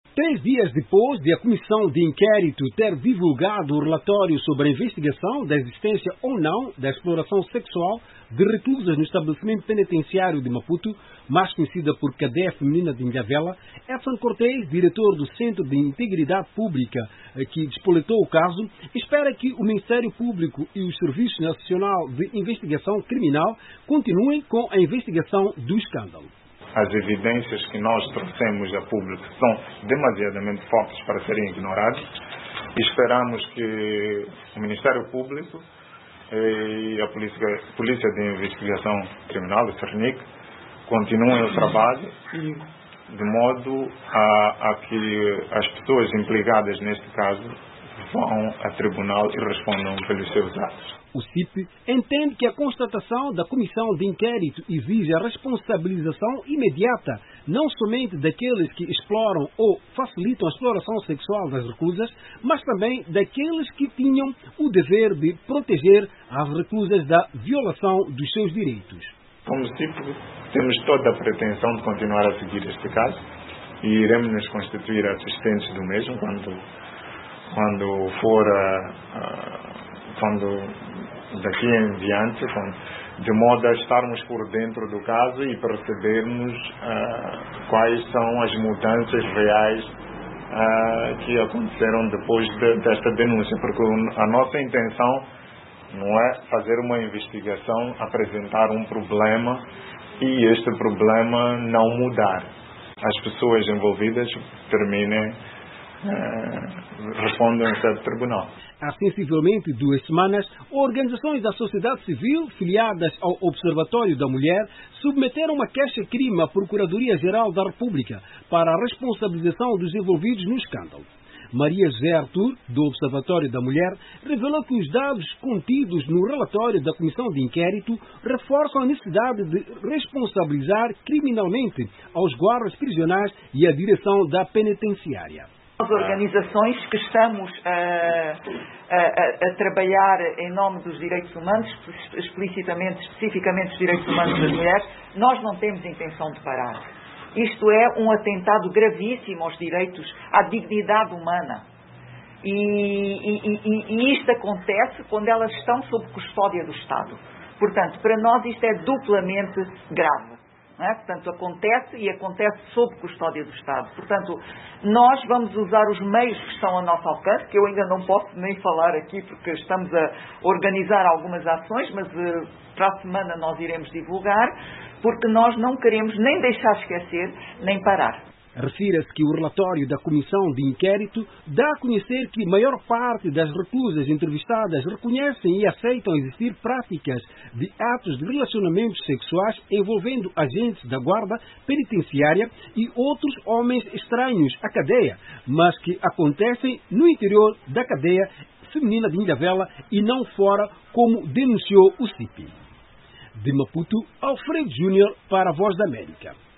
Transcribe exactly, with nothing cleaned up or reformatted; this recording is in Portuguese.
Três dias depois de a Comissão de Inquérito ter divulgado o relatório sobre a investigação da existência ou não da exploração sexual de reclusas no estabelecimento penitenciário de Maputo, mais conhecida por Cadeia Feminina de Ilhavela, Edson Cortês, diretor do Centro de Integridade Pública que despoletou o caso, espera que o Ministério Público e o Serviço Nacional de Investigação Criminal continuem com a investigação do escândalo. As evidências que nós trouxemos a público são demasiadamente fortes para serem ignoradas. Esperamos que o Ministério Público e a Polícia, Polícia de Investigação Criminal, o CERNIC, continuem o trabalho e de modo a, a que as pessoas implicadas neste caso vão a tribunal e respondam pelos seus atos. O C I P entende que a constatação da Comissão de Inquérito exige a responsabilização imediata, não somente daqueles que exploram ou facilitam a exploração sexual das reclusas, mas também daqueles que tinham o dever de proteger as reclusas da violação dos seus direitos. Como C I P, temos toda a pretensão de continuar a seguir este caso e iremos nos constituir assistentes do mesmo quando, quando for a, a, quando daqui em diante, de modo a estarmos por dentro do caso e percebermos uh, quais são as mudanças reais uh, que aconteceram depois de, desta denúncia, porque a nossa intenção não é fazer uma investigação, apresentar um problema e este problema não mudar. As pessoas envolvidas terminem, uh, respondem-se ao tribunal. Há sensivelmente duas semanas, organizações da sociedade civil, filiadas ao Observatório da Mulher, submeteram uma queixa-crime à Procuradoria-Geral da República para a responsabilização dos envolvidos no escândalo. Maria José Artur, do Observatório da Mulher, revelou que os dados contidos no relatório da Comissão de Inquérito reforçam a necessidade de responsabilizar criminalmente aos guardas prisionais e a direção da penitenciária. As organizações que estamos a, a, a, a trabalhar em nome dos direitos humanos, explicitamente, especificamente os direitos humanos das mulheres, nós não temos intenção de parar. Isto é um atentado gravíssimo aos direitos, à dignidade humana. E, e, e, e isto acontece quando elas estão sob custódia do Estado. Portanto, para nós isto é duplamente grave. Não é? Portanto, acontece e acontece sob custódia do Estado. Portanto, nós vamos usar os meios que estão ao nosso alcance, que eu ainda não posso nem falar aqui porque estamos a organizar algumas ações, mas uh, para a semana nós iremos divulgar, porque nós não queremos nem deixar esquecer, nem parar. Refira-se que o relatório da Comissão de Inquérito dá a conhecer que a maior parte das reclusas entrevistadas reconhecem e aceitam existir práticas de atos de relacionamentos sexuais envolvendo agentes da guarda penitenciária e outros homens estranhos à cadeia, mas que acontecem no interior da cadeia feminina de Ilhavela e não fora, como denunciou o C I P. De Maputo, Alfredo Júnior para a Voz da América.